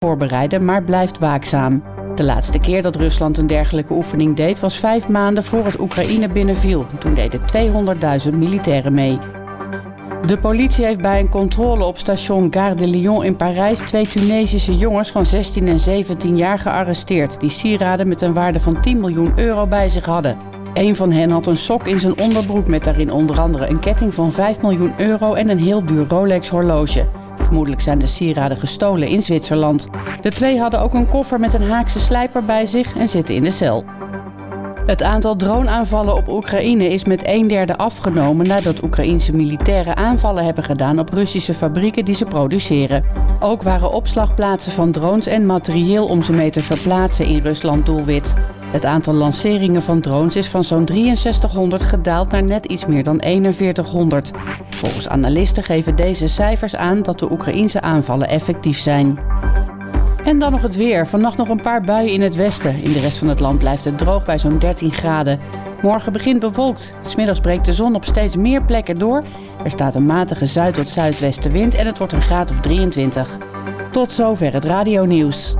voorbereiden, maar blijft waakzaam. De laatste keer dat Rusland een dergelijke oefening deed was 5 maanden voor het Oekraïne binnenviel. Toen deden 200.000 militairen mee. De politie heeft bij een controle op station Gare de Lyon in Parijs 2 Tunesische jongens van 16 en 17 jaar gearresteerd, die sieraden met een waarde van 10 miljoen euro bij zich hadden. Een van hen had een sok in zijn onderbroek met daarin onder andere een ketting van 5 miljoen euro en een heel duur Rolex horloge. Vermoedelijk zijn de sieraden gestolen in Zwitserland. De 2 hadden ook een koffer met een Haakse slijper bij zich en zitten in de cel. Het aantal droneaanvallen op Oekraïne is met 1/3 afgenomen nadat Oekraïense militairen aanvallen hebben gedaan op Russische fabrieken die ze produceren. Ook waren opslagplaatsen van drones en materieel om ze mee te verplaatsen in Rusland doelwit. Het aantal lanceringen van drones is van zo'n 6300 gedaald naar net iets meer dan 4100. Volgens analisten geven deze cijfers aan dat de Oekraïense aanvallen effectief zijn. En dan nog het weer. Vannacht nog een paar buien in het westen. In de rest van het land blijft het droog bij zo'n 13 graden. Morgen begint bewolkt. 's Middags breekt de zon op steeds meer plekken door. Er staat een matige zuid- tot zuidwestenwind en het wordt een graad of 23. Tot zover het radionieuws.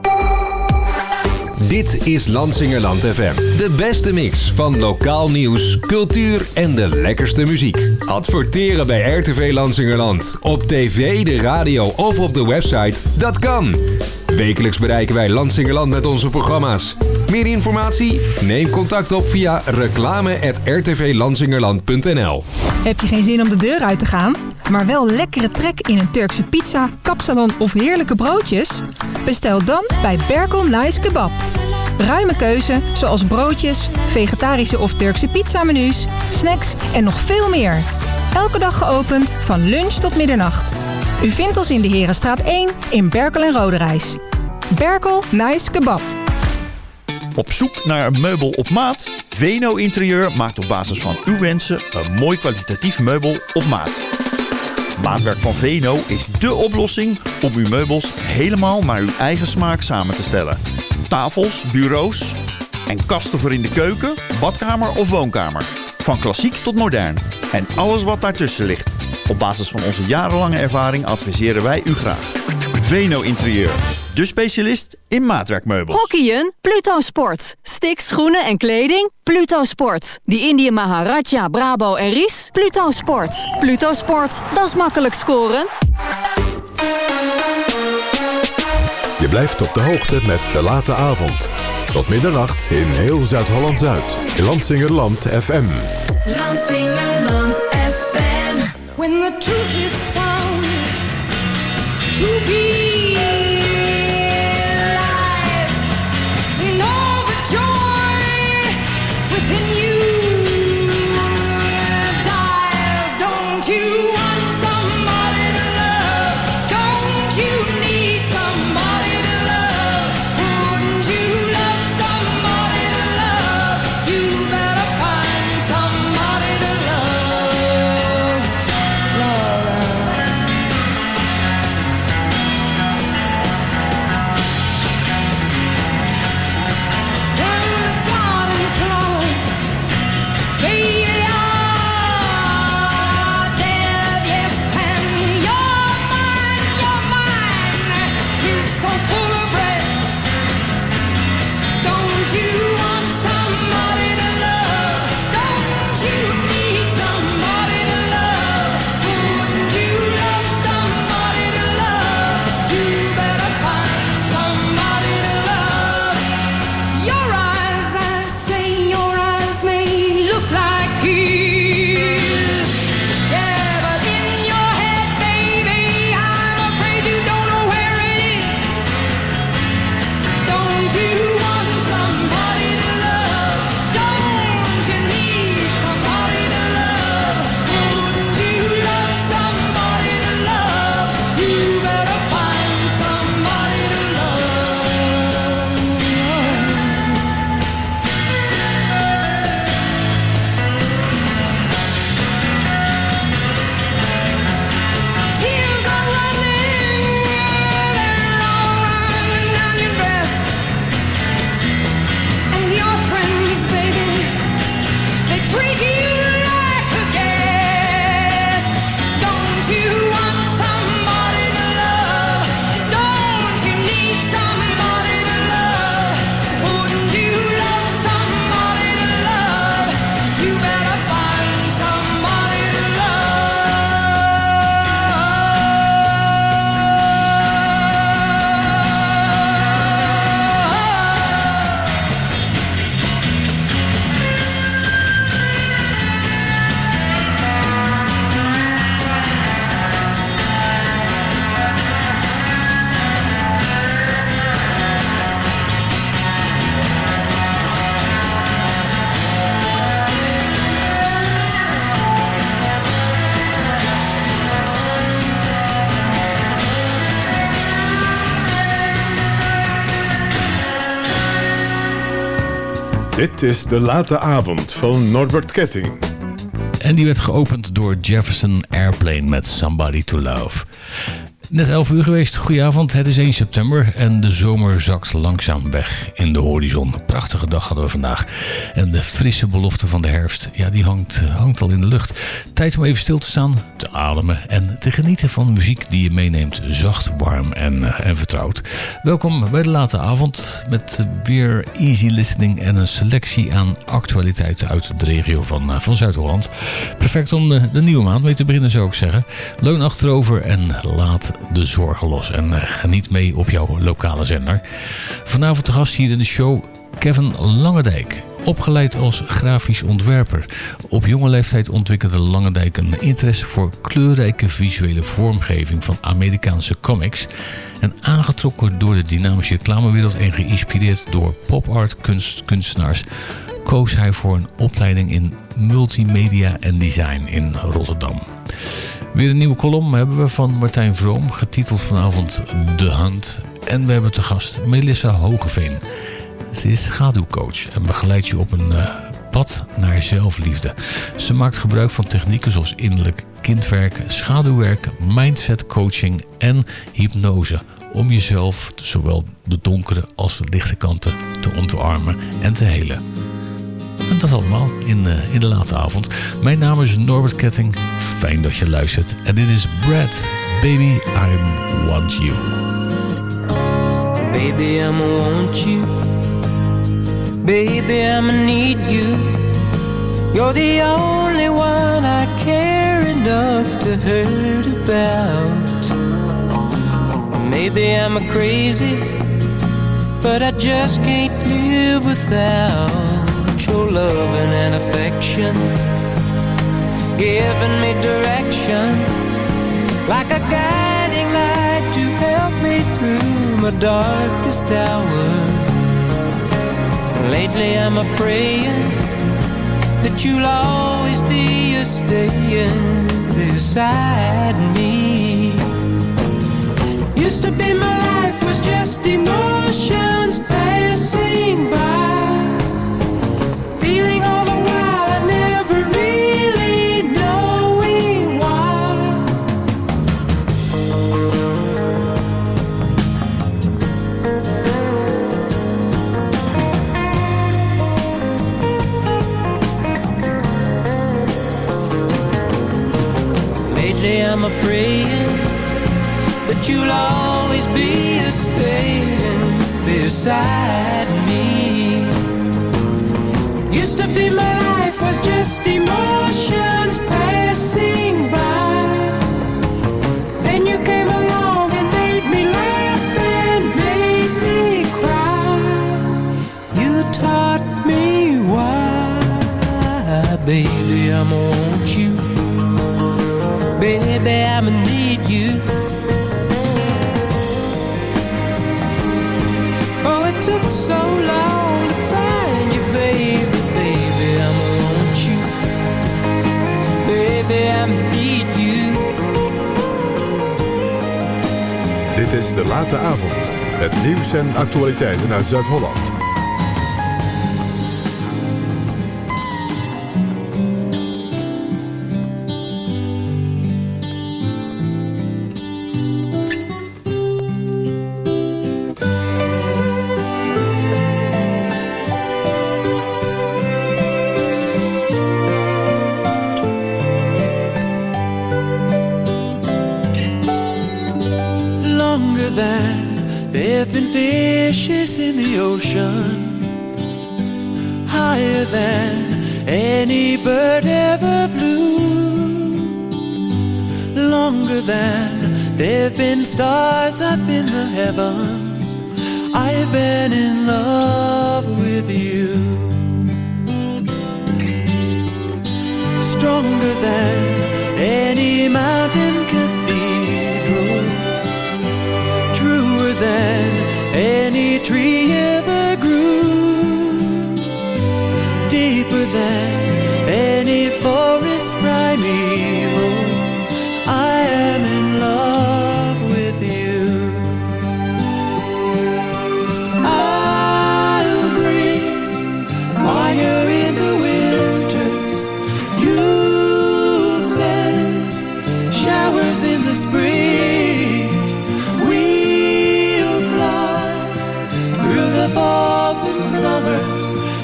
Dit is Lansingerland FM. De beste mix van lokaal nieuws, cultuur en de lekkerste muziek. Adverteren bij RTV Lansingerland. Op tv, de radio of op de website. Dat kan. Wekelijks bereiken wij Lansingerland met onze programma's. Meer informatie? Neem contact op via reclame@rtvlansingerland.nl. Heb je geen zin om de deur uit te gaan, maar wel lekkere trek in een Turkse pizza, kapsalon of heerlijke broodjes? Bestel dan bij Berkel Nice Kebab. Ruime keuze zoals broodjes, vegetarische of Turkse pizzamenu's, snacks en nog veel meer. Elke dag geopend van lunch tot middernacht. U vindt ons in de Herenstraat 1 in Berkel en Roderijs. Berkel Nice Kebab. Op zoek naar een meubel op maat? Veno Interieur maakt op basis van uw wensen een mooi kwalitatief meubel op maat. Maatwerk van Veno is dé oplossing om uw meubels helemaal naar uw eigen smaak samen te stellen. Tafels, bureaus en kasten voor in de keuken, badkamer of woonkamer. Van klassiek tot modern en alles wat daartussen ligt. Op basis van onze jarenlange ervaring adviseren wij u graag. Veno Interieur, de specialist in maatwerkmeubels. Hockeyen? Pluto Sport. Sticks, schoenen en kleding? Pluto Sport. Die Indië Maharaja, Brabo en Ries? Pluto Sport. Pluto Sport, dat is makkelijk scoren. Je blijft op de hoogte met De Late Avond. Tot middernacht in heel Zuid-Holland-Zuid. Lansingerland FM. Lansingerland FM. When the truth is found to be lies, know the joy within you dies. Don't you want somebody to love? Don't you need somebody to love? Wouldn't you love somebody to love? You better find somebody to love. Love. When the garden flowers, they are dead, yes, and your mind is Dit is De Late Avond van Norbert Ketting. En die werd geopend door Jefferson Airplane met Somebody to Love. Net 11 uur geweest. Goedenavond, het is 1 september en de zomer zakt langzaam weg in de horizon. Prachtige dag hadden we vandaag. En de frisse belofte van de herfst, ja, die hangt al in de lucht. Tijd om even stil te staan, te ademen en te genieten van muziek die je meeneemt. Zacht, warm en vertrouwd. Welkom bij de late avond met weer easy listening en een selectie aan actualiteiten uit de regio van Zuid-Holland. Perfect om de nieuwe maand mee te beginnen, zou ik zeggen. Leun achterover en laat de zorgen los. En geniet mee op jouw lokale zender. Vanavond de gast hier in de show, Kevin Langendijk. Opgeleid als grafisch ontwerper. Op jonge leeftijd ontwikkelde Langendijk een interesse voor kleurrijke visuele vormgeving van Amerikaanse comics. En aangetrokken door de dynamische reclamewereld en geïnspireerd door pop-art kunstenaars koos hij voor een opleiding in multimedia en design in Rotterdam. Weer een nieuwe column hebben we van Martijn Vroom, getiteld vanavond De Hand. En we hebben te gast Melissa Hogeveen. Ze is schaduwcoach en begeleidt je op een pad naar zelfliefde. Ze maakt gebruik van technieken zoals innerlijk kindwerk, schaduwwerk, mindset coaching en hypnose. Om jezelf zowel de donkere als de lichte kanten te omarmen en te helen. En dat allemaal in de late avond. Mijn naam is Norbert Ketting. Fijn dat je luistert. En dit is Brad. Baby, I want you. Baby, I'ma want you. Baby, I'ma need you. You're the only one I care enough to hurt about. Maybe I'm a crazy, but I just can't live without your loving and affection, giving me direction, like a guiding light to help me through my darkest hour. Lately I'm a praying that you'll always be a staying beside me. Used to be my life was just emotions passing by, feeling all the while I never really knowing why. Lately I'm a praying that you'll always be a staying beside me. Used to be my life was just emotions passing by. Then you came along and made me laugh and made me cry. You taught me why. Baby, I'ma want you. Baby, I'ma need you. Oh, it took so long to find you, baby. Baby, I'ma want you. Baby, I'ma need you. Dit is De Late Avond. Het nieuws en actualiteiten uit Zuid-Holland. There've been fishes in the ocean, higher than any bird ever flew, longer than there've been stars up in the heavens. I've been in love with you, stronger than any mountain cathedral, truer than any tree ever grew, deeper than any forest primeval. I am in love with you. I'll bring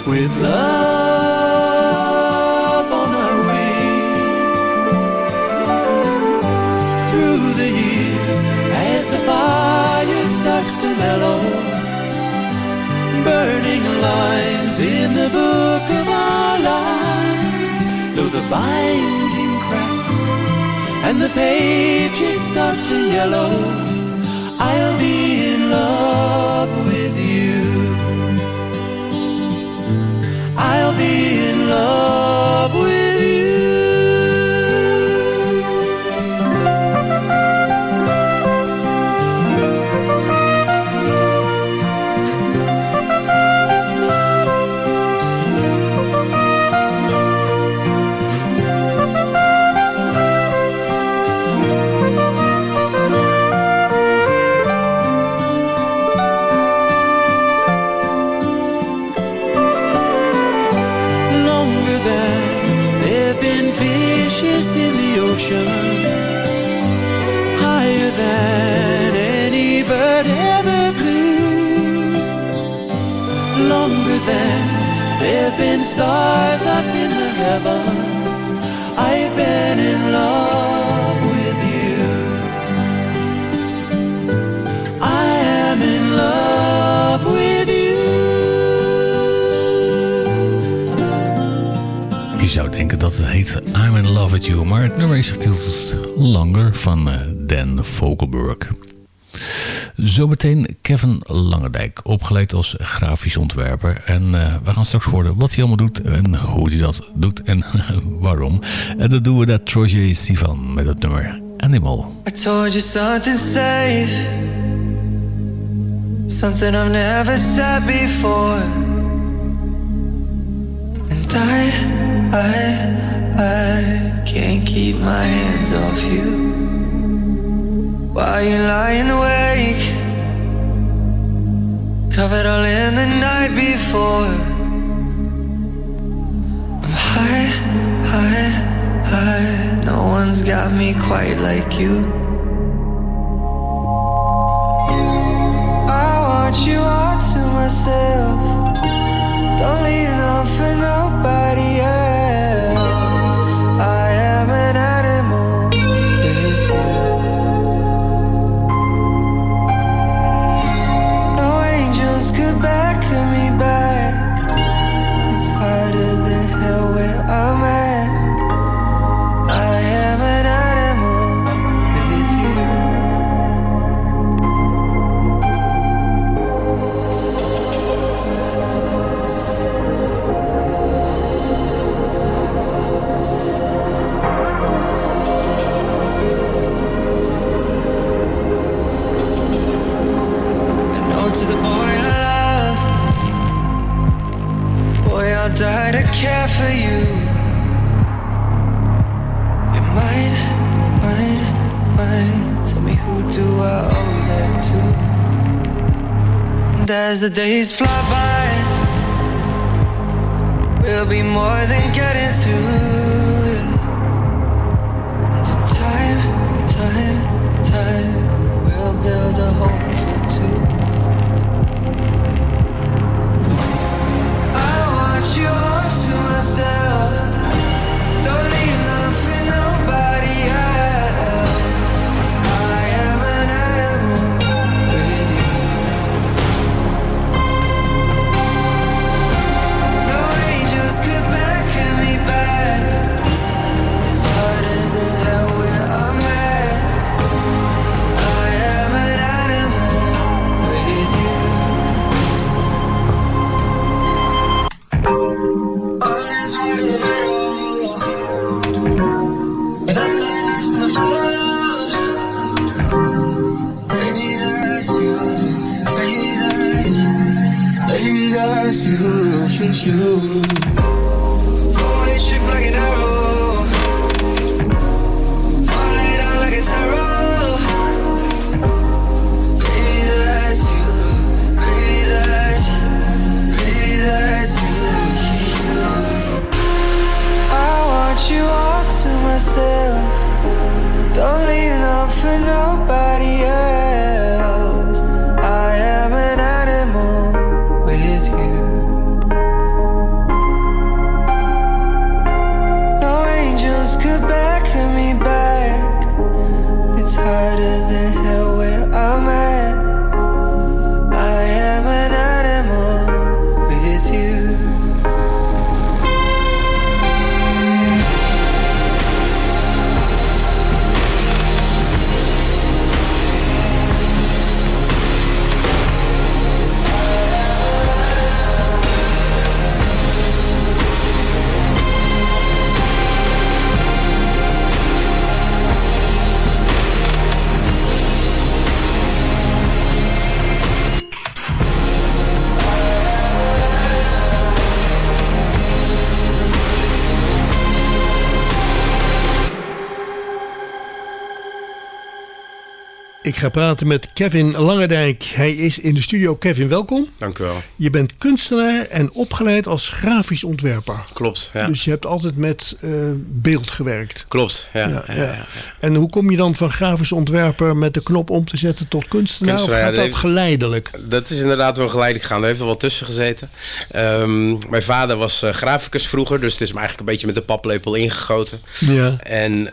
with love on our way. Through the years, as the fire starts to mellow, burning lines in the book of our lives, though the binding cracks and the pages start to yellow, I'll be in love with you. I'll be in love with you. In the ocean, higher than any bird ever flew, longer than there've been stars up in the heavens, I've been in love with you. I am in love with you. Je zou denken dat het heet I'm in love with you, maar het nummer is getiteld Longer van Dan Vogelberg. Zometeen Kevin Langendijk, opgeleid als grafisch ontwerper. En we gaan straks horen wat hij allemaal doet en hoe hij dat doet en waarom. En dat doen we met Troye Sivan met het nummer Animal. I told you something safe, something I've never said before, and I can't keep my hands off you. While you're lying awake, covered all in the night before, I'm high, no one's got me quite like you. I want you all to myself, don't leave none for nobody else. I am an animal with you. No angels could beckon me back, it's harder than hell where I'm at. I am an animal with you. To the boy I love, boy I'll die to care for you. You might tell me who do I owe that to? And as the days fly by, we'll be more than getting through. And in time, we'll build a home for two. You all to myself, don't leave none for nobody else. I am an animal with you. No angels could beckon me back, it's harder than hell where I'm at. I am an animal with you. And I'm lying next to my fellow. Baby, that's you. Baby, that's you. Four-way ship like an arrow, fall lay down like a tarot. Baby, that's you. Baby, that's you. I want you all to myself, don't leave none for nobody else. I am an animal with you. Ik ga praten met Kevin Langendijk. Hij is in de studio. Kevin, welkom. Dank u wel. Je bent kunstenaar en opgeleid als grafisch ontwerper. Klopt, ja. Dus je hebt altijd met beeld gewerkt. Klopt, ja. En hoe kom je dan van grafisch ontwerper met de knop om te zetten tot kunstenaar? Of gaat dat geleidelijk? Dat is inderdaad wel geleidelijk gegaan. Daar heeft wel wat tussen gezeten. Mijn vader was graficus vroeger, dus het is me eigenlijk een beetje met de paplepel ingegoten. Ja. En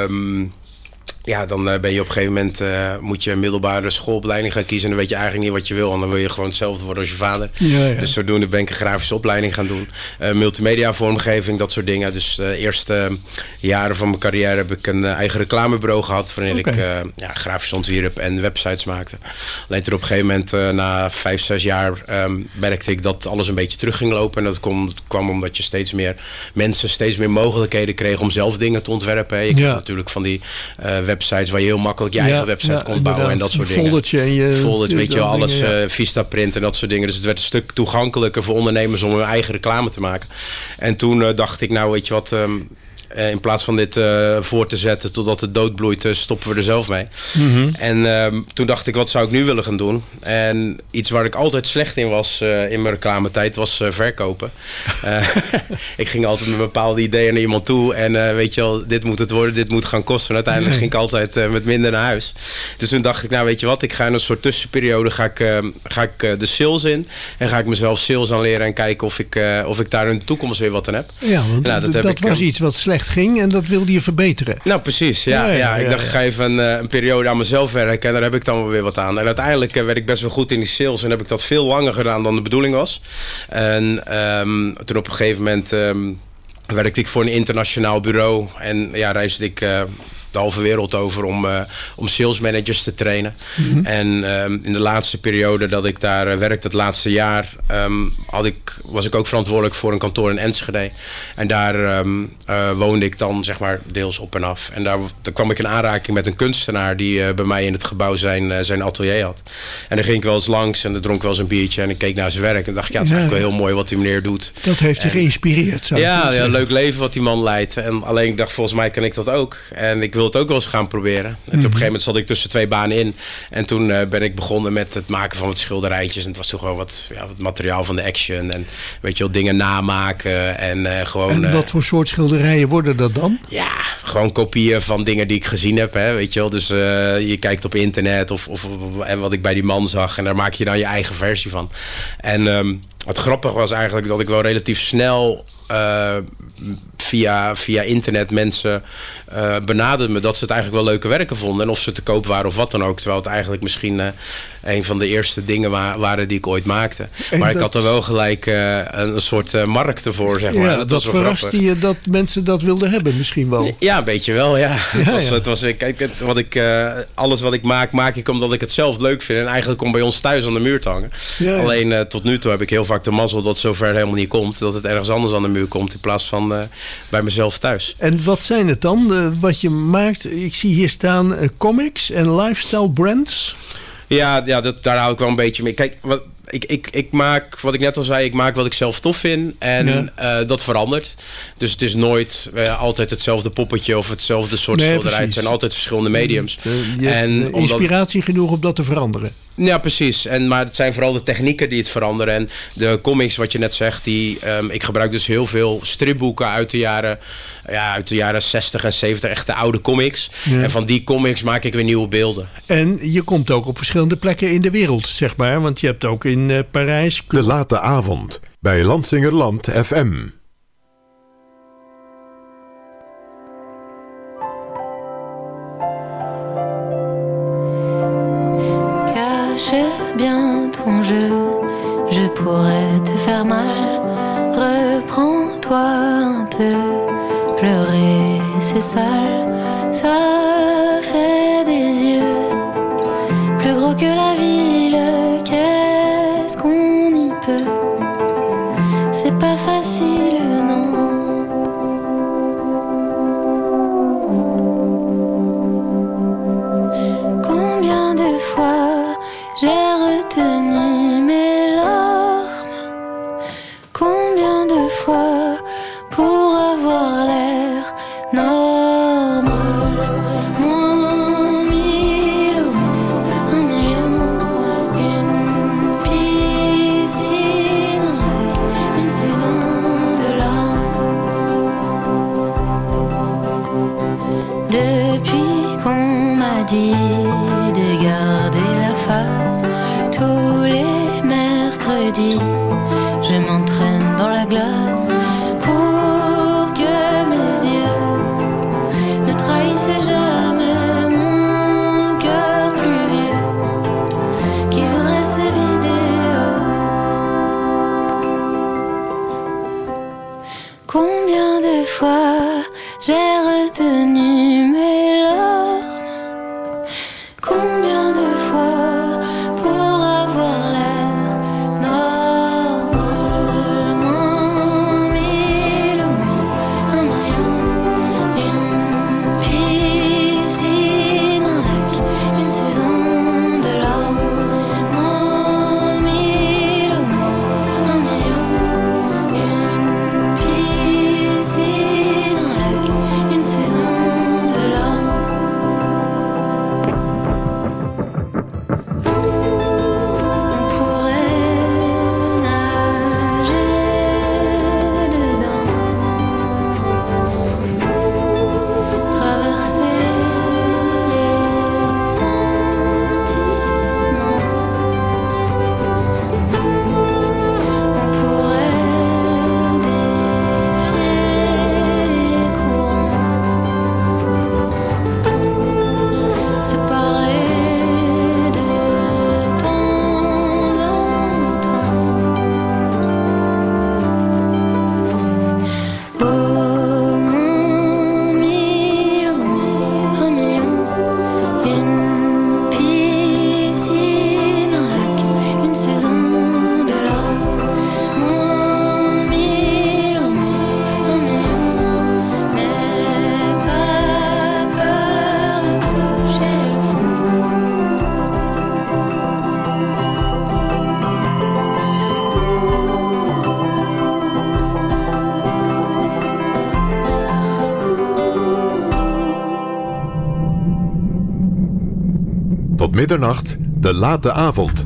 dan ben je op een gegeven moment, moet je een middelbare schoolopleiding gaan kiezen. En dan weet je eigenlijk niet wat je wil. En dan wil je gewoon hetzelfde worden als je vader. Ja. Dus zodoende ben ik een grafische opleiding gaan doen. Multimedia vormgeving, dat soort dingen. Dus de eerste jaren van mijn carrière heb ik een eigen reclamebureau gehad. Waarin ik grafisch ontwierp en websites maakte. Alleen toen op een gegeven moment, na 5-6 jaar, merkte ik dat alles een beetje terug ging lopen. En dat kwam omdat je steeds meer mogelijkheden kreeg om zelf dingen te ontwerpen. Je kreeg natuurlijk van die websites waar je heel makkelijk je eigen website kon bouwen en dat soort dingen. Foldertje en je foldertje, weet je wel, alles Vistaprint en dat soort dingen. Dus het werd een stuk toegankelijker voor ondernemers om hun eigen reclame te maken. En toen dacht ik, nou weet je wat, in plaats van dit voor te zetten totdat het doodbloeit, stoppen we er zelf mee. Mm-hmm. En toen dacht ik, wat zou ik nu willen gaan doen? En iets waar ik altijd slecht in was in mijn reclametijd was verkopen. Ik ging altijd met bepaalde ideeën naar iemand toe. En weet je wel, dit moet het worden, dit moet gaan kosten. En uiteindelijk ging ik altijd met minder naar huis. Dus toen dacht ik, nou weet je wat, ik ga in een soort tussenperiode ga ik de sales in. En ga ik mezelf sales aanleren en kijken of ik daar in de toekomst weer wat aan heb. Ja, want dat was iets wat slecht ging en dat wilde je verbeteren. Nou, precies. Ja. Ik dacht, ik ga even een periode aan mezelf werken en daar heb ik dan wel weer wat aan. En uiteindelijk werd ik best wel goed in die sales en heb ik dat veel langer gedaan dan de bedoeling was. En toen op een gegeven moment werkte ik voor een internationaal bureau en reisde ik de halve wereld over om sales managers te trainen. Mm-hmm. En in de laatste periode dat ik daar werkte, het laatste jaar, was ik ook verantwoordelijk voor een kantoor in Enschede. En daar woonde ik dan zeg maar deels op en af. En daar kwam ik in aanraking met een kunstenaar die bij mij in het gebouw zijn atelier had. En daar ging ik wel eens langs en dan dronk ik wel eens een biertje en ik keek naar zijn werk en dacht het is eigenlijk wel heel mooi wat die meneer doet. Dat heeft je geïnspireerd. Ja, leuk leven wat die man leidt. En alleen ik dacht, volgens mij kan ik dat ook. En ik wil het ook wel eens gaan proberen. En toen op een gegeven moment zat ik tussen 2 banen in. En toen ben ik begonnen met het maken van wat schilderijtjes. En het was toch wel wat materiaal van de Action. En weet je wel, dingen namaken. En gewoon... En wat voor soort schilderijen worden dat dan? Ja, gewoon kopieën van dingen die ik gezien heb. Hè, weet je wel. Dus je kijkt op internet of wat ik bij die man zag. En daar maak je dan je eigen versie van. En het grappige was eigenlijk dat ik wel relatief snel via internet mensen benaderden me dat ze het eigenlijk wel leuke werken vonden. En of ze te koop waren of wat dan ook. Terwijl het eigenlijk misschien een van de eerste dingen waren die ik ooit maakte. Maar ik had er wel gelijk een soort markt ervoor, zeg maar. Ja, dat verraste je dat mensen dat wilden hebben misschien wel? Ja, een beetje wel, ja. Alles wat ik maak ik omdat ik het zelf leuk vind. En eigenlijk om bij ons thuis aan de muur te hangen. Ja. Alleen tot nu toe heb ik heel vaak de mazzel dat het zover helemaal niet komt. Dat het ergens anders aan de muur komt in plaats van bij mezelf thuis. En wat zijn het dan? Wat je maakt, ik zie hier staan comics en lifestyle brands. Ja, daar hou ik wel een beetje mee. Kijk, ik maak, wat ik net al zei, ik maak wat ik zelf tof vind. En dat verandert. Dus het is nooit altijd hetzelfde poppetje of hetzelfde soort schilderij. Het zijn altijd verschillende mediums. Je hebt inspiratie genoeg om dat te veranderen. Ja, precies. Maar het zijn vooral de technieken die het veranderen. En de comics, wat je net zegt, ik gebruik dus heel veel stripboeken uit de jaren 60 en 70. Echt de oude comics. Ja. En van die comics maak ik weer nieuwe beelden. En je komt ook op verschillende plekken in de wereld, zeg maar. Want je hebt ook in Parijs... De late avond bij Lansingerland FM. Cache bien ton jeu, je pourrais te faire mal. Reprends-toi un peu, pleurer c'est sale, ça fait des yeux plus gros que la ville, qu'est-ce qu'on y peut? C'est pas facile, non. Combien de fois j'ai retenu mes larmes, combien de fois pour avoir l'air normal, moins 1000 au moins. dit, je m'entraîne dans la glace pour que mes yeux ne trahissent jamais mon cœur plus vieux qui voudrait se vider. Combien de fois j'ai retenu mes larmes, combien de fois pour avoir l'air normal, mille ou un million, une piscine, un lac, une saison de larmes, mille ou un million, une piscine, un lac, une saison de larmes. On pourrait nager dedans, traverser les sentiments. On pourrait défier les courants, se parler de temps en temps. Oh mon mille, un million, une piscine, un lac, une saison de larmes. Mon mille, un million, n'aie pas peur de toucher le fond. Tot middernacht, de late avond.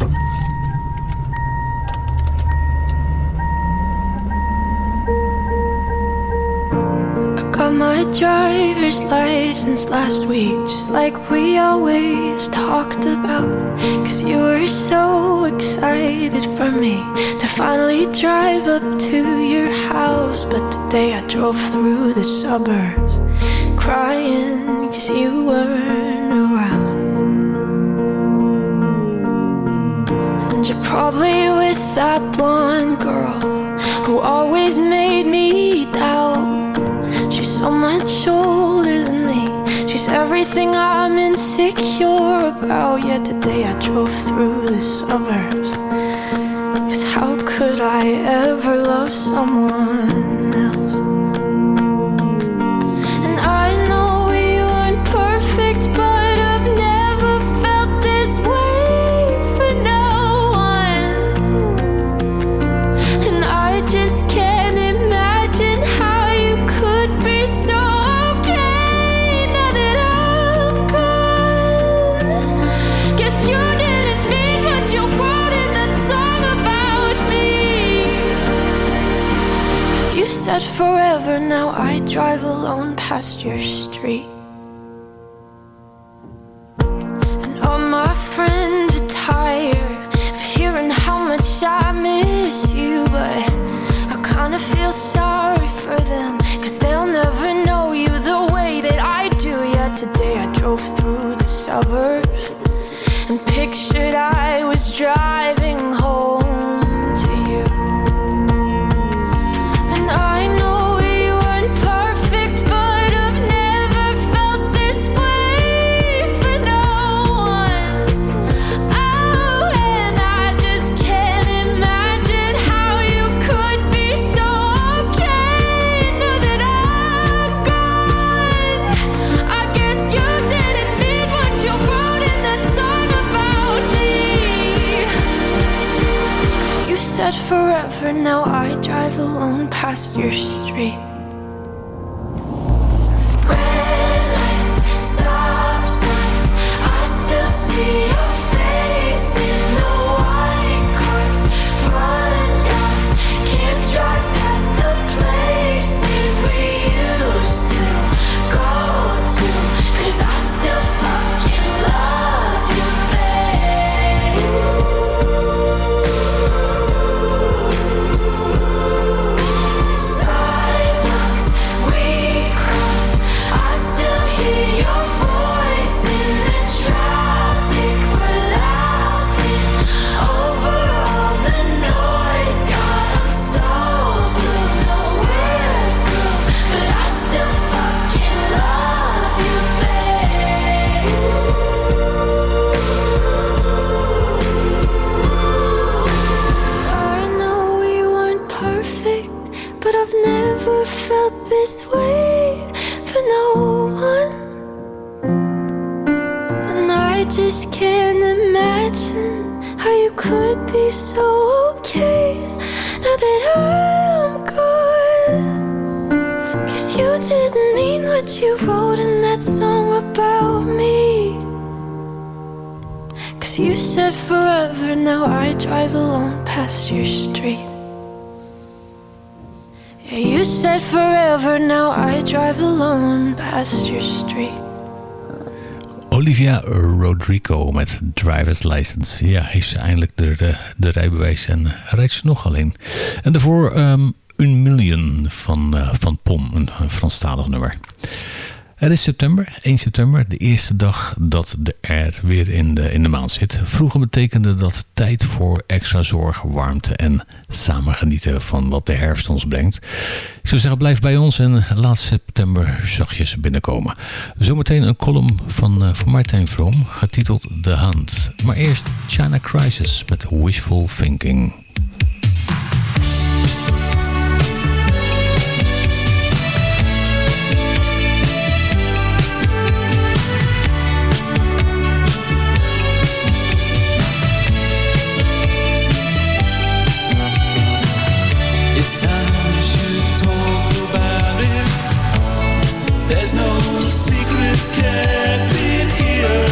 Got my driver's license last week, just like we always talked about. 'Cause you were so excited for me to finally drive up to your house. But today I drove through the suburbs, crying 'cause you weren't around. And you're probably with that blonde girl who always made me doubt. She's so much older than me. She's everything I'm insecure about. Yet today I drove through the suburbs. 'Cause how could I ever love someone else? And I know we weren't perfect, but I've never felt this way for no one. And I just can't imagine how you could be so okay now that I'm gone. Guess you didn't mean what you wrote in that song about me. 'Cause you said forever, now I drive alone past your street. And all my friends are tired of hearing how much I miss you, but I kinda feel sorry for them, 'cause they'll never know you the way that I do. Yet today I drove through the suburbs and pictured I was driving home to you. And I know we weren't perfect, but I've never felt this way for no one. Oh, and I just can't imagine how you could be so okay now that I'm gone. I guess you didn't mean what you wrote in that song about me. 'Cause you said forever, now I drive alone past your street. Red lights, stop signs, I still see your face in the white cars, front yards. Can't drive past the places we used to go to, 'cause I still fucking love you, babe. this way for no one. And I just can't imagine how you could be so okay now that I'm gone. 'Cause you didn't mean what you wrote in that song about me. 'Cause you said forever, now I drive alone past your street. Yeah, you said forever, now I drive alone past your street. Olivia Rodrigo met driver's license. Ja, heeft ze eindelijk de rijbewijs en rijdt ze nog alleen. En daarvoor Un Million van Pom, een Franstalig nummer. Het is september, 1 september, de eerste dag dat de R weer in de maand zit. Vroeger betekende dat tijd voor extra zorg, warmte en samen genieten van wat de herfst ons brengt. Ik zou zeggen, blijf bij ons en laat september zachtjes binnenkomen. Zometeen een column van Martijn Vroom, getiteld De Hand. Maar eerst China Crisis met Wishful Thinking. Kept in here.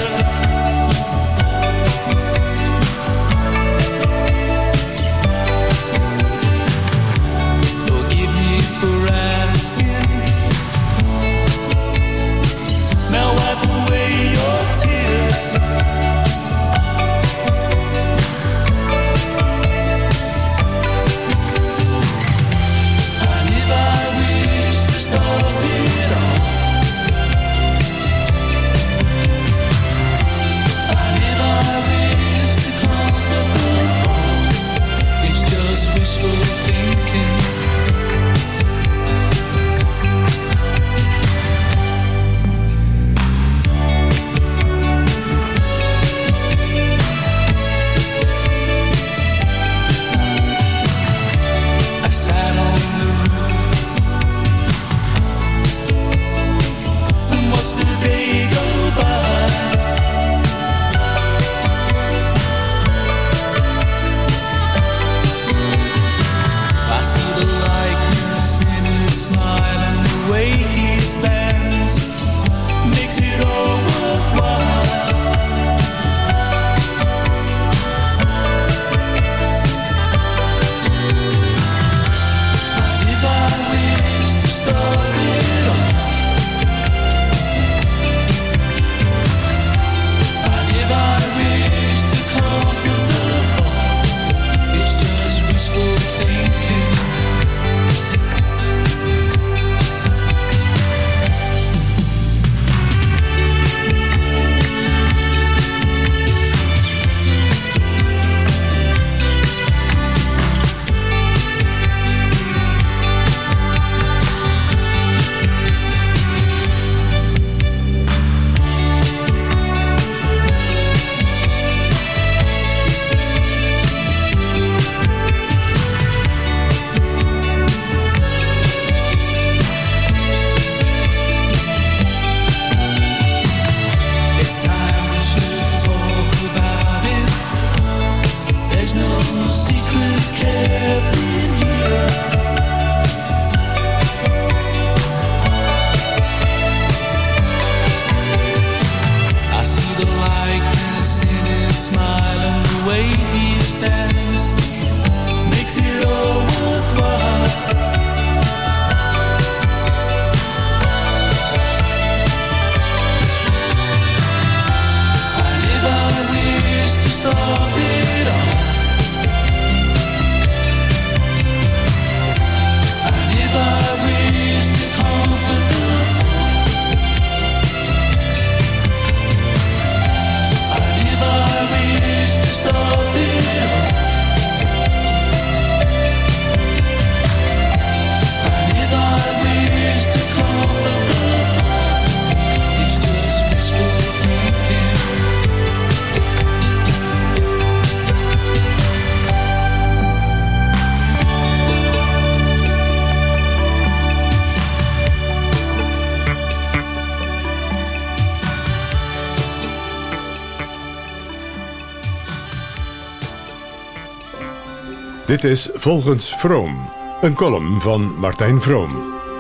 Dit is Volgens Vroom, een column van Martijn Vroom.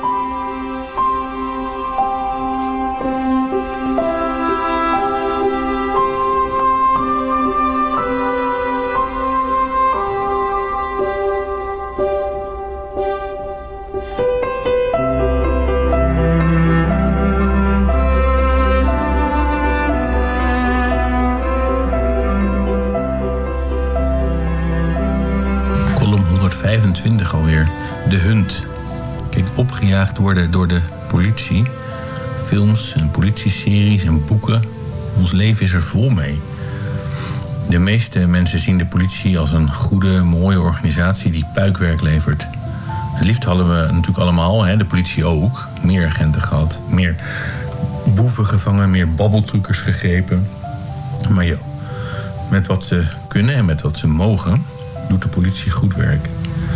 Alweer. De Hunt. Kijk, opgejaagd worden door de politie. Films en politieseries en boeken. Ons leven is er vol mee. De meeste mensen zien de politie als een goede, mooie organisatie die puikwerk levert. Het liefst hadden we natuurlijk allemaal, de politie ook, meer agenten gehad. Meer boeven gevangen, meer babbeltrukkers gegrepen. Maar ja, met wat ze kunnen en met wat ze mogen, doet de politie goed werk.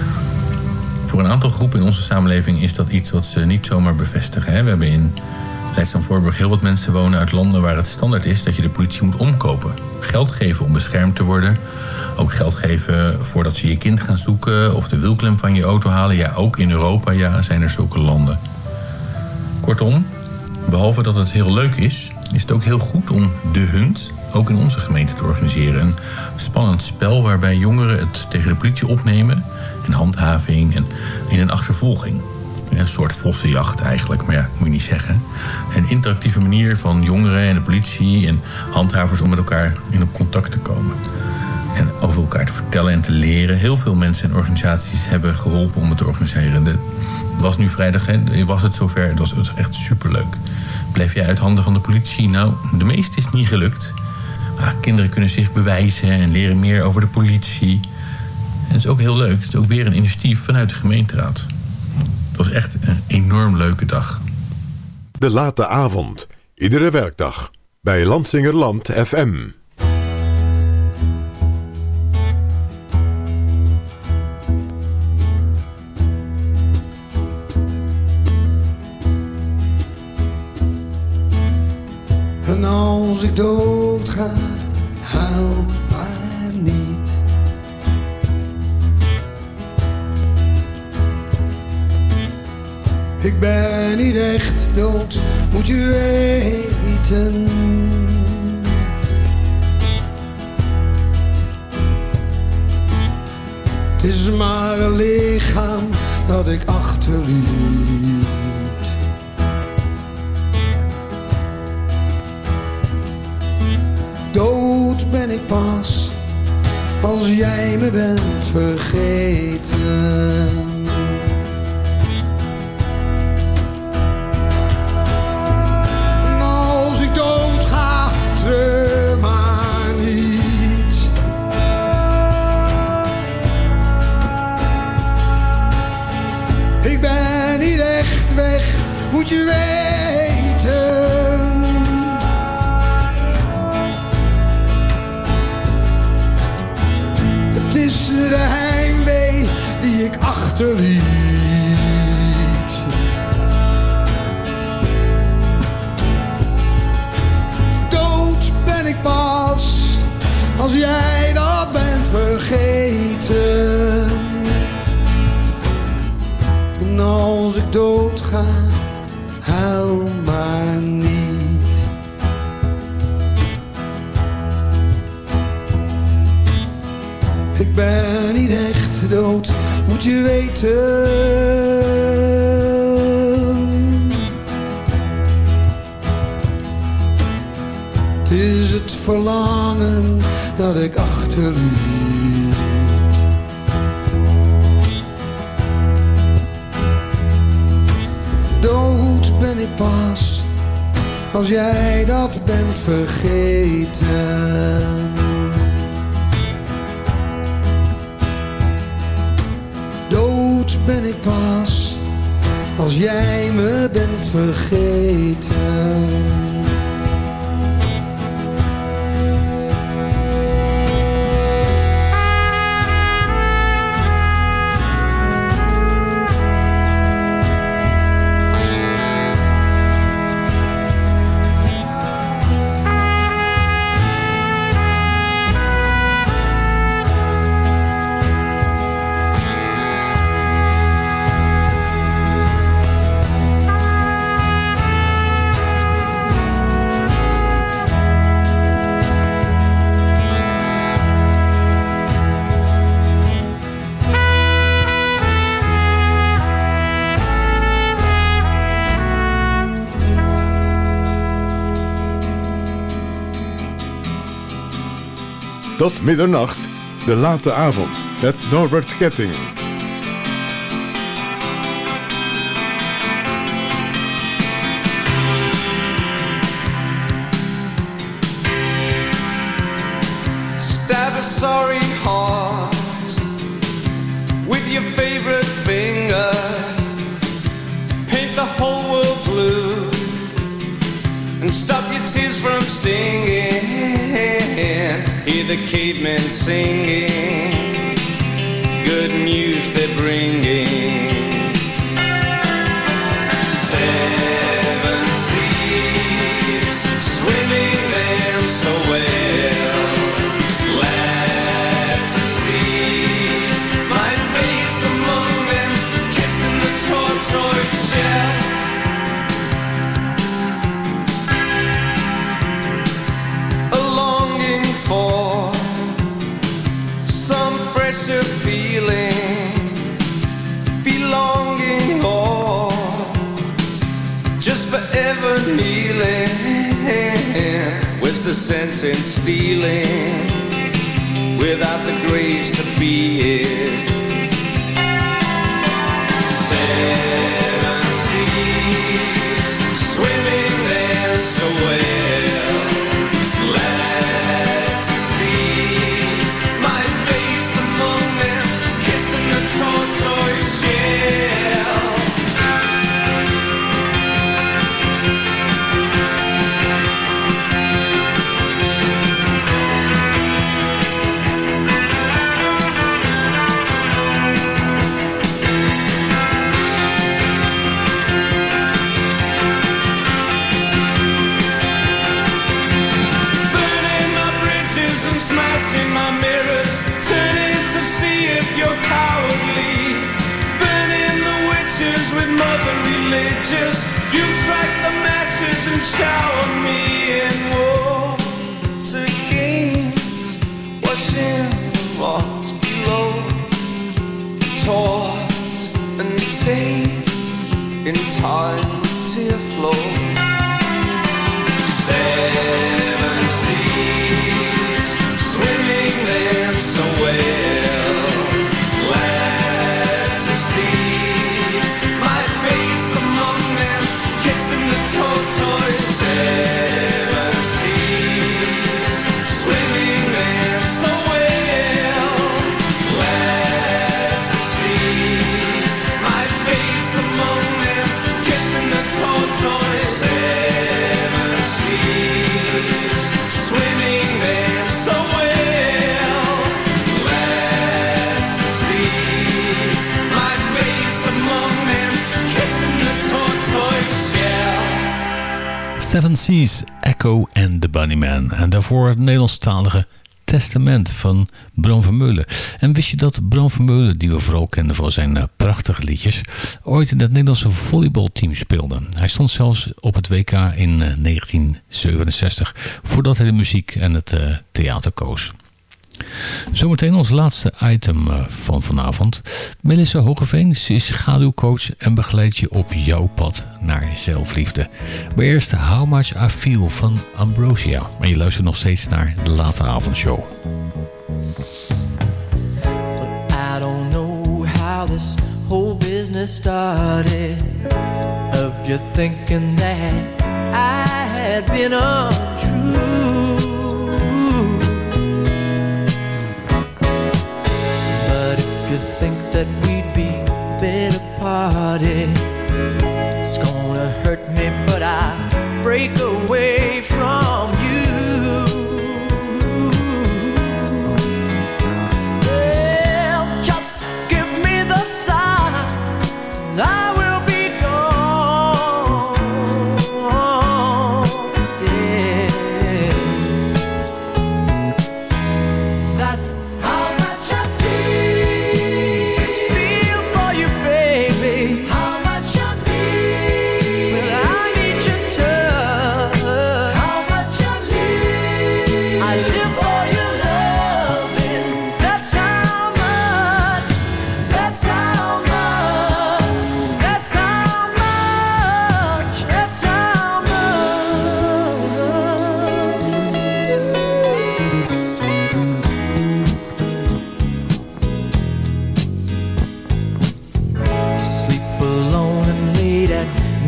Voor een aantal groepen in onze samenleving is dat iets wat ze niet zomaar bevestigen. We hebben in Leidschendam-Voorburg heel wat mensen wonen uit landen waar het standaard is dat je de politie moet omkopen. Geld geven om beschermd te worden. Ook geld geven voordat ze je kind gaan zoeken of de wielklem van je auto halen. Ja, ook in Europa zijn er zulke landen. Kortom, behalve dat het heel leuk is het ook heel goed om de Hunt ook in onze gemeente te organiseren. Een spannend spel waarbij jongeren het tegen de politie opnemen. En handhaving en in een achtervolging. Een soort vossenjacht eigenlijk, maar ja, moet je niet zeggen. Een interactieve manier van jongeren en de politie en handhavers om met elkaar in op contact te komen. En over elkaar te vertellen en te leren. Heel veel mensen en organisaties hebben geholpen om het te organiseren. Het was nu vrijdag, was het zover. Het was echt superleuk. Bleef jij uit handen van de politie? Nou, de meeste is niet gelukt. Maar kinderen kunnen zich bewijzen en leren meer over de politie. En het is ook heel leuk. Het is ook weer een initiatief vanuit de gemeenteraad. Het was echt een enorm leuke dag. De late avond. Iedere werkdag. Bij Lansingerland FM. En als ik doodga, help mij niet. Ik ben niet echt dood, moet je weten. Het is maar een lichaam dat ik achterliet. Dood ben ik pas als jij me bent vergeten. En als ik dood ga, treur maar niet. Ik ben niet echt weg, moet je weten. Het is de heimwee die ik achterliet. Dood ben ik pas als jij dat bent vergeten. En als ik dood ga, huil maar niet. Ik ben niet echt dood, moet je weten. Het is het verlangen dat ik achterliet. Dood ben ik pas als jij dat bent vergeten. Dood ben ik pas als jij me bent vergeten. Tot middernacht, de late avond met Norbert Ketting. Stab a sorry heart with your favorite finger. Paint the whole world blue and stop your tears from stinging. Hear the cavemen singing, good news they're bringing. 7 seas, swimming them so well. Glad to see my face among them, kissing the tortoise shell. For some fresher feeling, belonging, or just forever kneeling. Where's the sense in stealing without the grace to be it? 7 seas, swimming there so well. Smashing my mirrors, turning to see if you're cowardly. Burning the witches with mother religious. You strike the matches and shower me in water games. Washing what's below, taught and tamed in time to flow. 7 seas, swimming them so well. Glad to see my face among them, kissing the tortoise. 7 seas, swimming them so well. Glad to see my face among them, kissing the tortoise. 7 seas, swimming them so well. Seven Seas, Echo and the Bunnyman. En daarvoor het Nederlandstalige Testament van Bram Vermeulen. En wist je dat Bram Vermeulen, die we vooral kennen voor zijn prachtige liedjes, ooit in het Nederlandse volleybalteam speelde. Hij stond zelfs op het WK in 1967, voordat hij de muziek en het theater koos. Zometeen ons laatste item van vanavond. Melissa Hogeveen, ze is schaduwcoach en begeleidt je op jouw pad naar zelfliefde. Maar eerst How Much I Feel van Ambrosia. Maar je luistert nog steeds naar de late avondshow. I don't know how this whole business started, of you thinking that I had been untrue. You think that we'd be better parted. It's gonna hurt me, but I break away from you. Well, just give me the sign, I will be gone. Yeah, that's how much I feel for you, baby. How much I need. Well, I need your touch.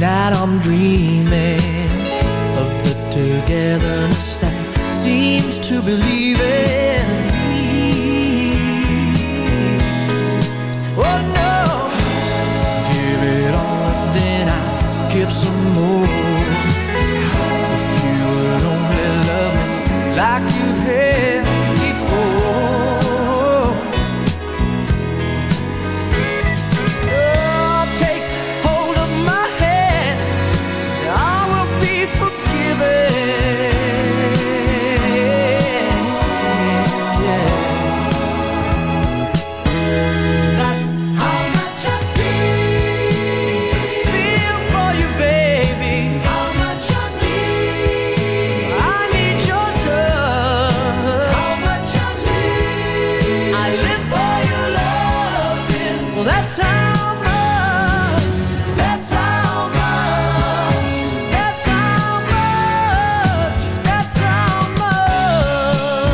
night I'm dreaming of the togetherness that seems to believe in me. Oh no, give it all and then I'll give some more. If you would only love me like you had before. Oh, take hold of my hand, I will be forgiven. That's how much I feel for you, baby. How much I need your touch. How much I live for your loving. Well, that's how much. That's how much. That's how much. That's how much.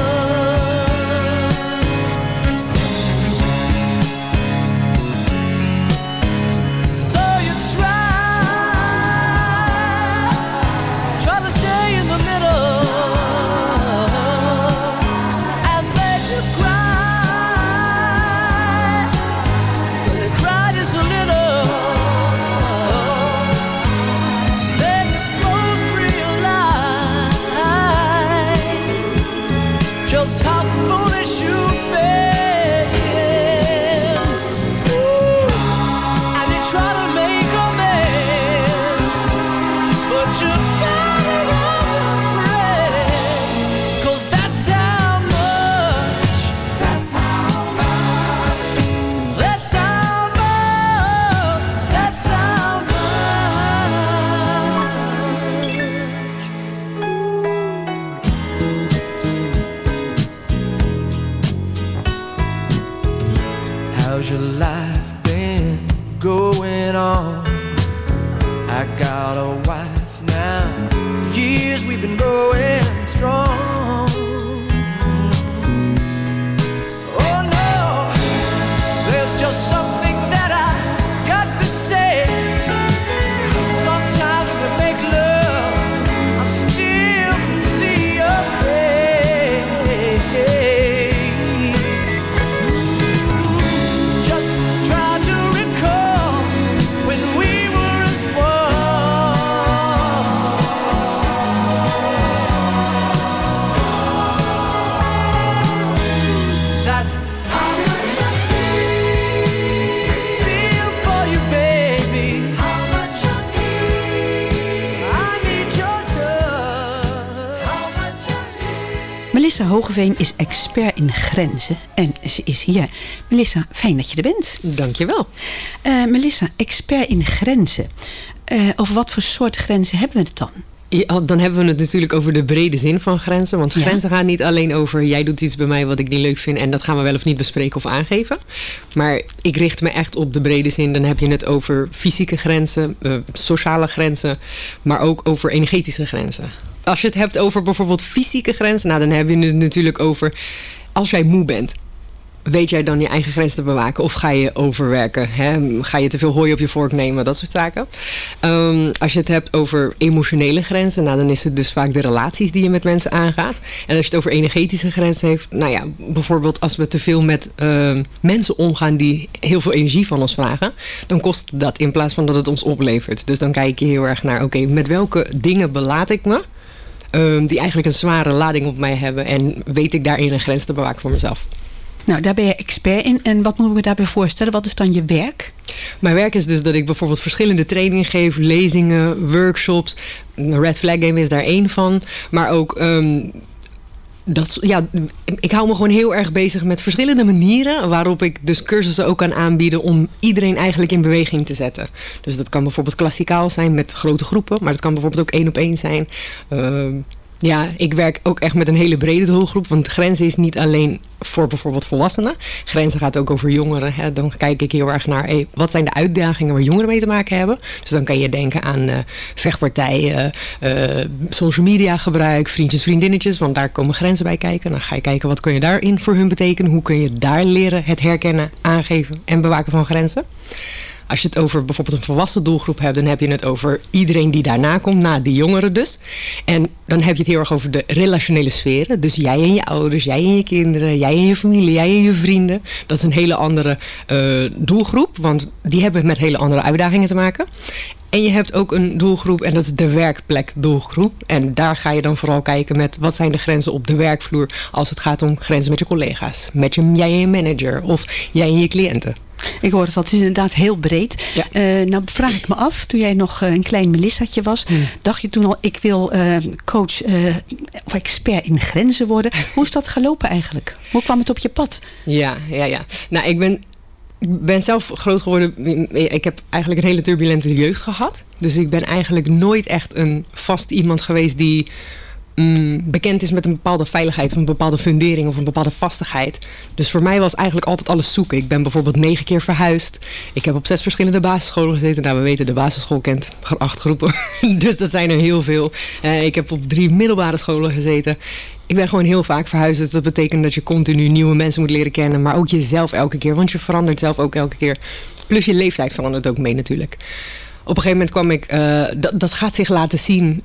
So you try to stay in the middle, and then you cry just a little. Then you both realize just how foolish you've been. And you try to make amends, but you gotta always friends. 'Cause that's how much. That's how much. That's how much. That's how much. How's your life been going on? I got a wife now. Years we've been going strong. Oh no, there's just something that I got to say. Sometimes when we make love, I still see your face. Just try to recall when we were as one. That's how much I feel for you, baby. How much I need your touch. How much Melissa Hogeveen is expert in grenzen en ze is hier. Melissa, fijn dat je er bent. Dankjewel. Melissa, expert in grenzen. Over wat voor soort grenzen hebben we het dan? Ja, dan hebben we het natuurlijk over de brede zin van grenzen. Want grenzen gaan niet alleen over jij doet iets bij mij wat ik niet leuk vind en dat gaan we wel of niet bespreken of aangeven. Maar ik richt me echt op de brede zin. Dan heb je het over fysieke grenzen, sociale grenzen, maar ook over energetische grenzen. Als je het hebt over bijvoorbeeld fysieke grenzen, nou dan heb je het natuurlijk over als jij moe bent. Weet jij dan je eigen grens te bewaken? Of ga je overwerken? Hè? Ga je te veel hooi op je vork nemen? Dat soort zaken. Als je het hebt over emotionele grenzen, nou, dan is het dus vaak de relaties die je met mensen aangaat. En als je het over energetische grenzen heeft, nou ja, bijvoorbeeld als we te veel met mensen omgaan die heel veel energie van ons vragen, dan kost dat in plaats van dat het ons oplevert. Dus dan kijk je heel erg naar, oké, met welke dingen belaat ik me? Die eigenlijk een zware lading op mij hebben. En weet ik daarin een grens te bewaken voor mezelf. Nou, daar ben je expert in. En wat moet ik me daarbij voorstellen? Wat is dan je werk? Mijn werk is dus dat ik bijvoorbeeld verschillende trainingen geef, lezingen, workshops. Red Flag Game is daar één van. Maar ook ik hou me gewoon heel erg bezig met verschillende manieren waarop ik dus cursussen ook kan aanbieden om iedereen eigenlijk in beweging te zetten. Dus dat kan bijvoorbeeld klassikaal zijn met grote groepen, maar dat kan bijvoorbeeld ook 1-op-1 zijn. Ja, ik werk ook echt met een hele brede doelgroep. Want grenzen is niet alleen voor bijvoorbeeld volwassenen. Grenzen gaat ook over jongeren. Hè. Dan kijk ik heel erg naar wat zijn de uitdagingen waar jongeren mee te maken hebben. Dus dan kan je denken aan vechtpartijen, social media gebruik, vriendjes, vriendinnetjes. Want daar komen grenzen bij kijken. Dan ga je kijken wat kun je daarin voor hun betekenen. Hoe kun je daar leren het herkennen, aangeven en bewaken van grenzen. Als je het over bijvoorbeeld een volwassen doelgroep hebt, dan heb je het over iedereen die daarna komt, na die jongeren dus. En dan heb je het heel erg over de relationele sferen. Dus jij en je ouders, jij en je kinderen, jij en je familie, jij en je vrienden. Dat is een hele andere doelgroep, want die hebben met hele andere uitdagingen te maken. En je hebt ook een doelgroep en dat is de werkplekdoelgroep. En daar ga je dan vooral kijken met wat zijn de grenzen op de werkvloer als het gaat om grenzen met je collega's. Met jij en je manager of jij en je cliënten. Ik hoor het is inderdaad heel breed. Ja. Nou vraag ik me af, toen jij nog een klein Melissatje was, dacht je toen al, ik wil coach of expert in grenzen worden. Hoe is dat gelopen eigenlijk? Hoe kwam het op je pad? Ja. Nou, ik ben zelf groot geworden. Ik heb eigenlijk een hele turbulente jeugd gehad. Dus ik ben eigenlijk nooit echt een vast iemand geweest die bekend is met een bepaalde veiligheid of een bepaalde fundering of een bepaalde vastigheid. Dus voor mij was eigenlijk altijd alles zoeken. Ik ben bijvoorbeeld 9 keer verhuisd. Ik heb op 6 verschillende basisscholen gezeten. Nou, we weten, de basisschool kent 8 groepen. Dus dat zijn er heel veel. Ik heb op 3 middelbare scholen gezeten. Ik ben gewoon heel vaak verhuisd. Dus dat betekent dat je continu nieuwe mensen moet leren kennen. Maar ook jezelf elke keer. Want je verandert zelf ook elke keer. Plus je leeftijd verandert ook mee natuurlijk. Op een gegeven moment kwam ik... Dat gaat zich laten zien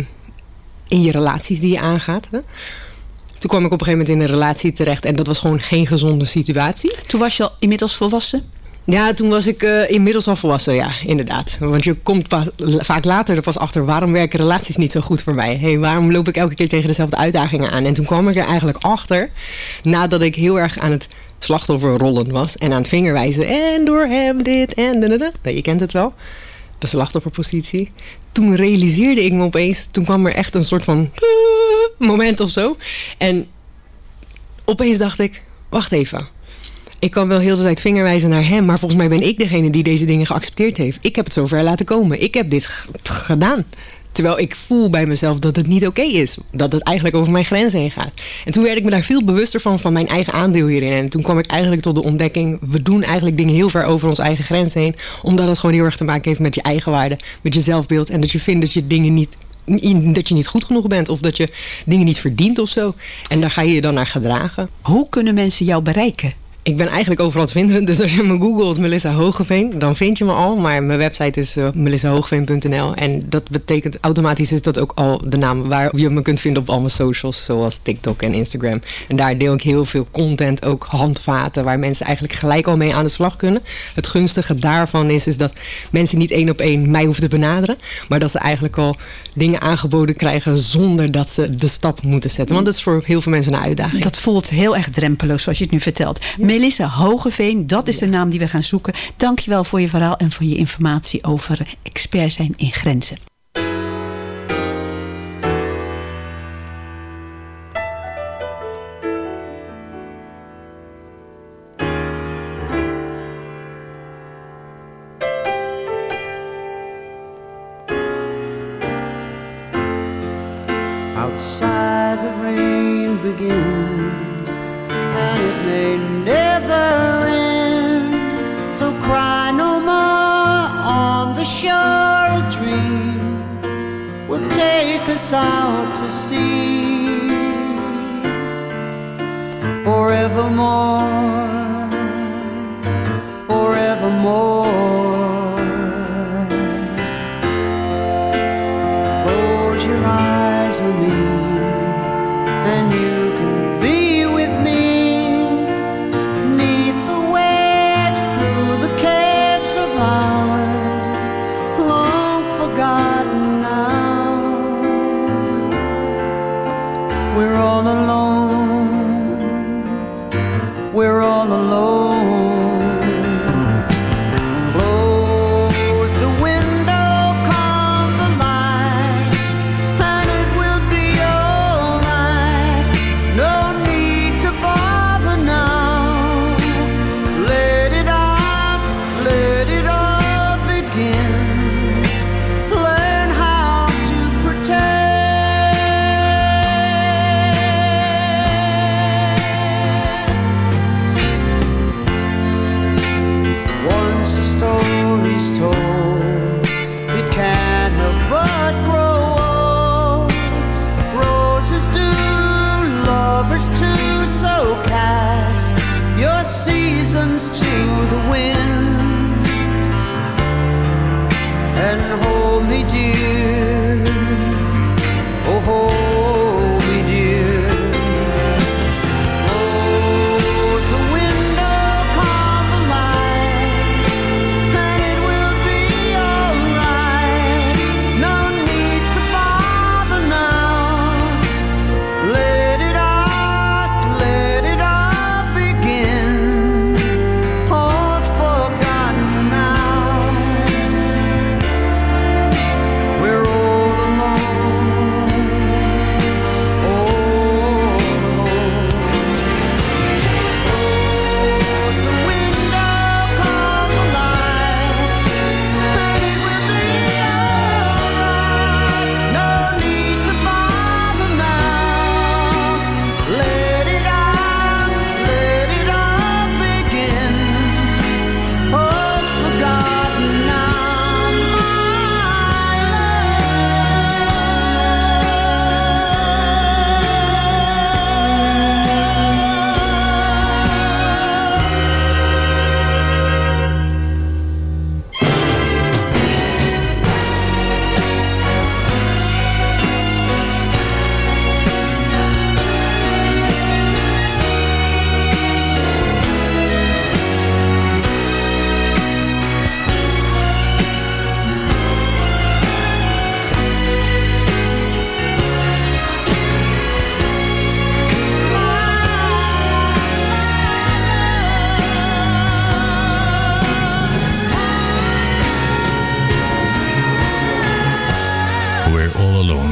in je relaties die je aangaat. Hè? Toen kwam ik op een gegeven moment in een relatie terecht. En dat was gewoon geen gezonde situatie. Toen was je al inmiddels volwassen? Ja, toen was ik inmiddels al volwassen, ja, inderdaad. Want je komt vaak later er pas achter, waarom werken relaties niet zo goed voor mij? Hey, waarom loop ik elke keer tegen dezelfde uitdagingen aan? En toen kwam ik er eigenlijk achter, nadat ik heel erg aan het slachtofferrollen was en aan het vingerwijzen. En door hem dit en nou, je kent het wel. De slachtofferpositie. Toen realiseerde ik me opeens, toen kwam er echt een soort van moment of zo. En opeens dacht ik, wacht even. Ik kan wel heel de tijd vingerwijzen naar hem, maar volgens mij ben ik degene die deze dingen geaccepteerd heeft. Ik heb het zover laten komen. Ik heb dit gedaan. Terwijl ik voel bij mezelf dat het niet oké is. Dat het eigenlijk over mijn grenzen heen gaat. En toen werd ik me daar veel bewuster van mijn eigen aandeel hierin. En toen kwam ik eigenlijk tot de ontdekking, we doen eigenlijk dingen heel ver over onze eigen grenzen heen. Omdat het gewoon heel erg te maken heeft met je eigen waarde, met je zelfbeeld. En dat je vindt dat je dingen niet goed genoeg bent. Of dat je dingen niet verdient of zo. En daar ga je je dan naar gedragen. Hoe kunnen mensen jou bereiken? Ik ben eigenlijk overal te vinden. Dus als je me googelt Melissa Hogeveen, dan vind je me al. Maar mijn website is melissahogeveen.nl. En dat betekent automatisch is dat ook al de naam waar je me kunt vinden op al mijn socials. Zoals TikTok en Instagram. En daar deel ik heel veel content, ook handvaten, waar mensen eigenlijk gelijk al mee aan de slag kunnen. Het gunstige daarvan is dat mensen niet 1 op 1 mij hoeven te benaderen. Maar dat ze eigenlijk al dingen aangeboden krijgen zonder dat ze de stap moeten zetten. Want dat is voor heel veel mensen een uitdaging. Dat voelt heel erg drempeloos zoals je het nu vertelt. Ja. Melissa Hogeveen, dat is de naam die we gaan zoeken. Dankjewel voor je verhaal en voor je informatie over expert zijn in grenzen. Outside the rain begins, and it may never end. So cry no more on the shore. A dream will take us out to sea forevermore, forevermore. Close your eyes on me, and you can be with me. Neath the waves, through the caves of ours, long forgotten now. We're all alone, we're all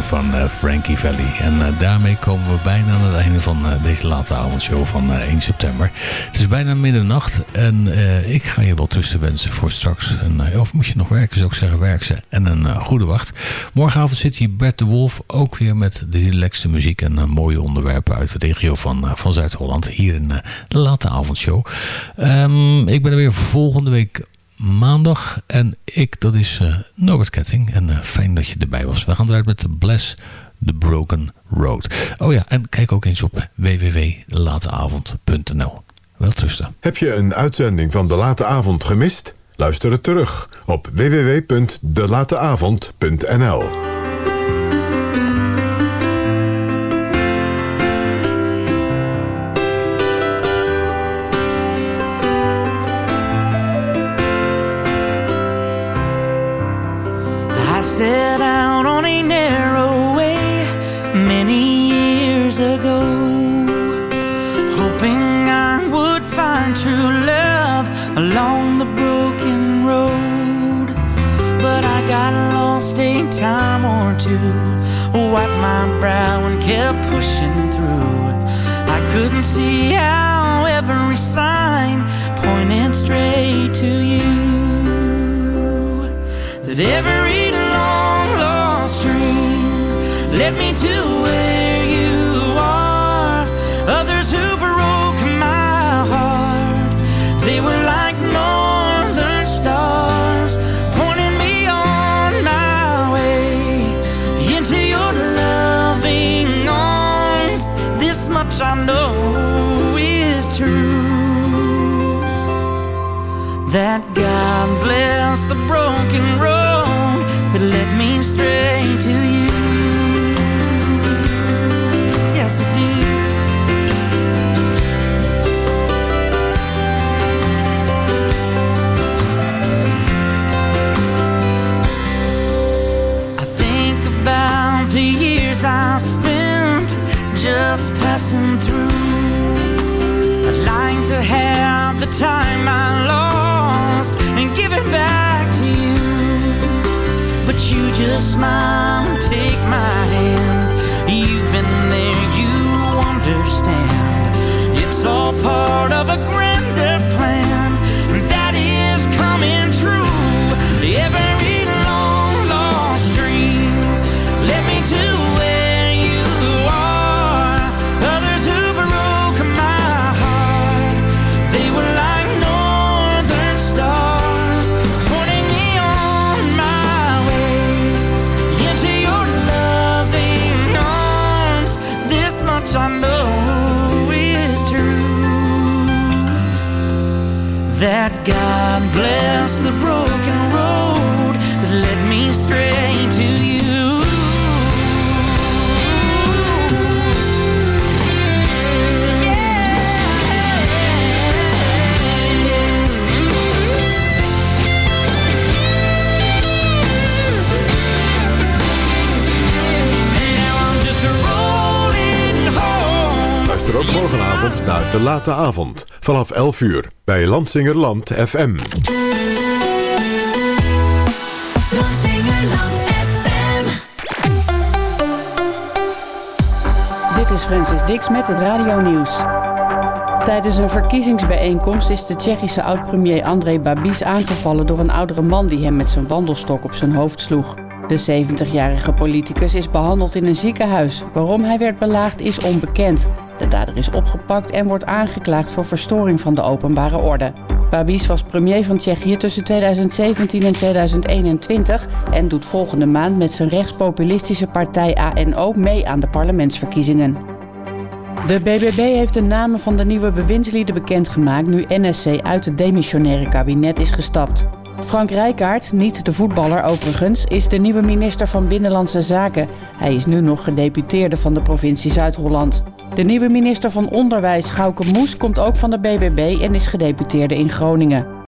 van Frankie Valli. En daarmee komen we bijna aan het einde van deze late avondshow van 1 september. Het is bijna middernacht en ik ga je wel tussen wensen voor straks. Of moet je nog werken, zou ik zeggen, werk ze. En een goede wacht. Morgenavond zit hier Bert de Wolf ook weer met de relaxte muziek en mooie onderwerpen uit de regio van Zuid-Holland. Hier in de late avondshow. Ik ben er weer volgende week maandag. En dat is Norbert Ketting. En fijn dat je erbij was. We gaan eruit met Bless the Broken Road. Oh ja, en kijk ook eens op www.delateavond.nl. Welterusten. Heb je een uitzending van De Late Avond gemist? Luister het terug op www.delateavond.nl. Set out on a narrow way many years ago, hoping I would find true love along the broken road. But I got lost a time or two, wiped my brow and kept pushing through. I couldn't see how every sign pointed straight to you, that every stream led me to where you are. Others who broke my heart, they were like northern stars, pointing me on my way into your loving arms. This much I know is true, that God bless the broken road that led me straight to you. Yes, it did. I think about the years I spent just passing through. I'd like to have the time I lost and give it back to you. But you just smile and take my hand. You've been there, you understand. It's all part of a grander plan that is coming true. Every long lost dream led me to where you are. Others who broke my heart, they were like northern stars, pointing me on my way into your loving arms. This much I know is true, that God bless the broken road that led me straight to you. Luister ook morgenavond naar De Late Avond vanaf 11 uur bij Landsingerland FM. Dit is Francis Dix met het radionieuws. Tijdens een verkiezingsbijeenkomst is de Tsjechische oud-premier Andrej Babiš aangevallen door een oudere man die hem met zijn wandelstok op zijn hoofd sloeg. De 70-jarige politicus is behandeld in een ziekenhuis. Waarom hij werd belaagd is onbekend. De dader is opgepakt en wordt aangeklaagd voor verstoring van de openbare orde. Babiš was premier van Tsjechië tussen 2017 en 2021 en doet volgende maand met zijn rechtspopulistische partij ANO mee aan de parlementsverkiezingen. De BBB heeft de namen van de nieuwe bewindslieden bekendgemaakt nu NSC uit het demissionaire kabinet is gestapt. Frank Rijkaard, niet de voetballer overigens, is de nieuwe minister van Binnenlandse Zaken. Hij is nu nog gedeputeerde van de provincie Zuid-Holland. De nieuwe minister van Onderwijs, Gauke Moes, komt ook van de BBB en is gedeputeerde in Groningen.